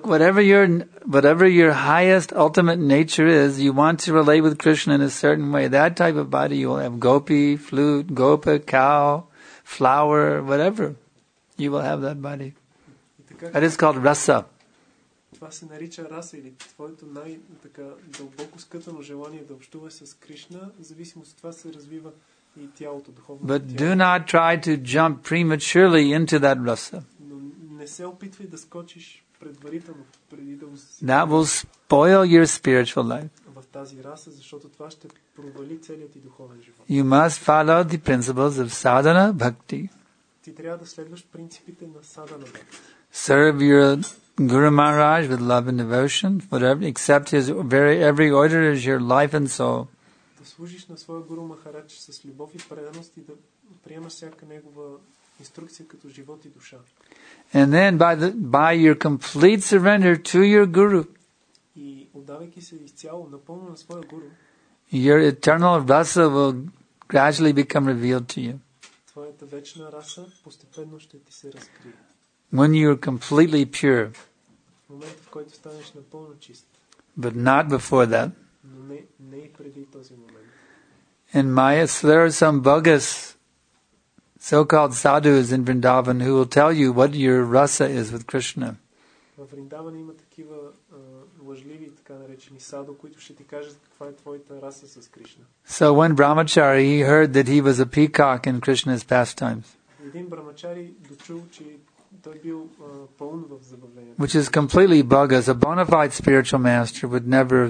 whatever your highest ultimate nature is, you want to relate with Krishna in a certain way. That type of body, you will have gopi, flute, gopa, cow, flower, whatever. You will have that body. That is called rasa. Това се нарича раса или твоето най-така дълбоко скътано желание да общуваш с Кришна, в зависимост от това се развива и тялото, духовното But тяло. do not try to jump prematurely into that rasa. Но не се опитвай да скочиш предварително, преди да That will spoil your spiritual life. в тази раса, защото това ще провали целият ти духовен живот. You must follow the principles of sadhana bhakti. Ти трябва да следваш принципите на садана бхакти. Serve your Guru Maharaj with love and devotion. Whatever, accept his every order as your life and soul. Да служиш на своя Гуру Махарадж с любов и преданост и да приемаш всяка негова инструкция като живот и душа. And then by your complete surrender to your Guru, И отдавайки се изцяло, напълно на своя Гуру, your eternal rasa will gradually become revealed to you. твоята вечна раса постепенно ще ти се разкрие. When you are completely pure, В момента, в който станеш напълно чист, but not before that. но не и преди този момент. In Maya, so there are some bogus so-called sadhus in Vrindavan who will tell you what your rasa is with Krishna. В Вриндаван има такива лъжливи, така наречени садо, които ще ти кажат каква е твоята раса с Кришна. So when Brahmachari, he heard that he was a peacock in Krishna's pastimes, Един брамачари дочул, че той бил пълн в забавлението. which is completely bogus. A bona fide spiritual master would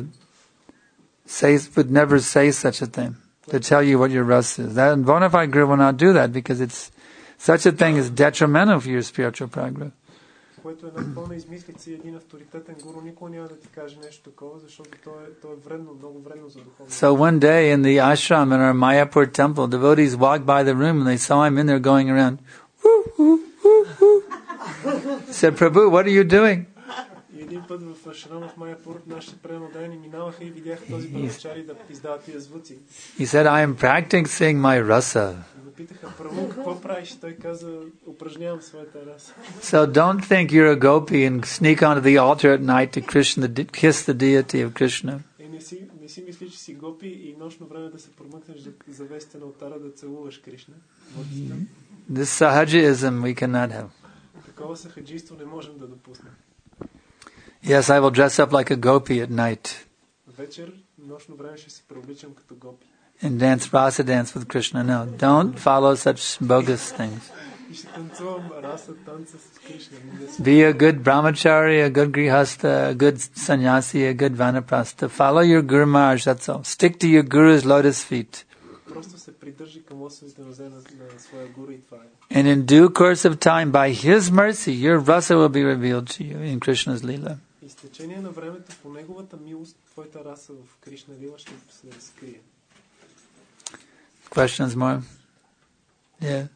never say such a thing, to tell you what your rasa is. That bona fide guru will not do that because it's such a thing is detrimental for your spiritual progress. Което е една пълна измислица и един авторитетен гуру никога няма да ти каже нещо такова, защото то е вредно, много вредно за духовно. So one day in the ashram in our Mayapur temple, devotees walked by the room and they saw him in there going around. Woo, woo, woo, woo. Said, Prabhu, what are you doing? И един път в ашрама в Майяпур нашите преданодайни минаваха и видяха този брамачари да издават тия звуци. He said, I am practicing my rasa. И ме питаха, Прабу, какво правиш? Той каза, упражнявам своята раса. So don't think you're a gopi and sneak onto the altar at night to kiss the deity of Krishna. И не си мисли, че си гопи и нощно време да се промъкнеш да завесите на алтара да целуваш Кришна. This sahajaism we cannot have. Такова сахаджийство не можем да допуснем. Yes, I will dress up like a gopi at night Вечер, нощно време ще се преобличам като гопи. and dance rasa dance with Krishna. No, don't follow such bogus things. И ще танцувам раса танца с Кришна. Be a good brahmachari, a good grihasta, a good sannyasi, a good vanaprastha. Follow your Guru Maharaj, that's all. Stick to your Guru's lotus feet. Просто се придържи към лосовите нозе на своя гуру и това е. And in due course of time, by His mercy, your rasa will be revealed to you in Krishna's lila. И с течение на времето, по неговата милост, твоята раса в Кришна лила ще се разкрие. Questions more? Yeah.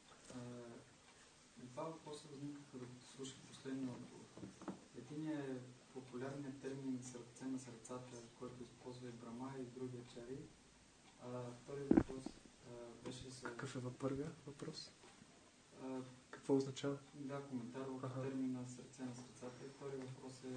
Два въпроса възникнаха да слушах последно. Единият е популярният термин сърце на сърцата, който използва и Брама и другия чари. Вторият въпрос беше за... Какъв е първия въпрос? Какво означава? Да, коментар върху термина сърце на сърцата. И вторият въпрос е...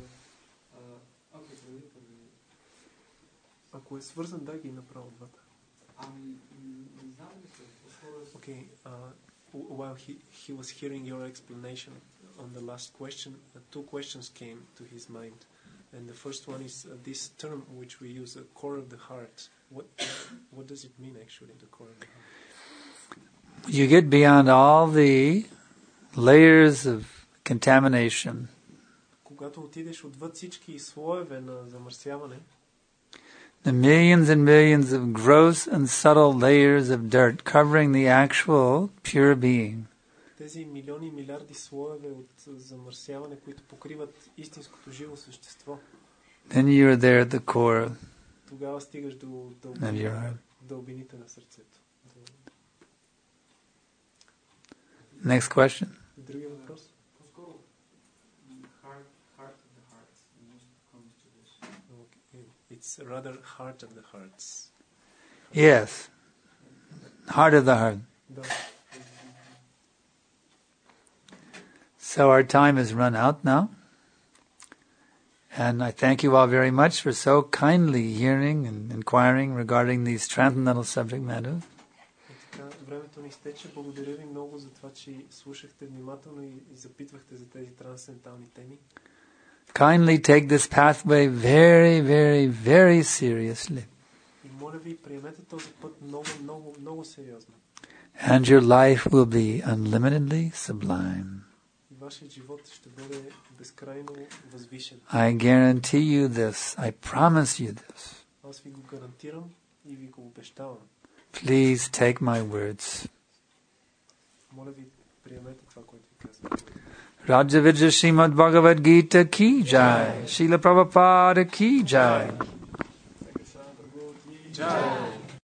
Ако е свързан, да ги направо двата. Не знам ли се? Okay, while he was hearing your explanation on the last question, two questions came to his mind. And the first one is this term which we use, the core of the heart. What does it mean actually, the core of the heart? You get beyond all the layers of contamination. Когато отидеш отвъд всички слоеве на замърсяване, the millions and millions of gross and subtle layers of dirt covering the actual pure being. тези милиони и милиарди слоеве от замърсяване, които покриват истинското живо същество. Then you're there at the core Тогава стигаш до of your heart. дълбините на сърцето. Next question. Другия въпрос? По-скоро heart of the hearts. Most comes to this. Okay. It's rather heart of the hearts. Yes. Heart of the heart. Да. So our time has run out now. And I thank you all very much for so kindly hearing and inquiring regarding these transcendental subject matters. Така, времето ни изтече. Благодаря ви много за това, че слушахте внимателно и запитвахте за тези трансцендентални теми. Kindly take this pathway very, very, very seriously. И моля ви, приемете този път много, много, много сериозно. And your life will be unlimitedly sublime. И вашият живот ще бъде безкрайно възвишен. I guarantee you this. I promise you this. Аз ви го гарантирам и ви го обещавам. Please take my words. Моля ви, приемете това, което ви казвам. Raja Vijay Srimad Bhagavad Gita ki jai. Srila Prabhupada ki jai. Jai.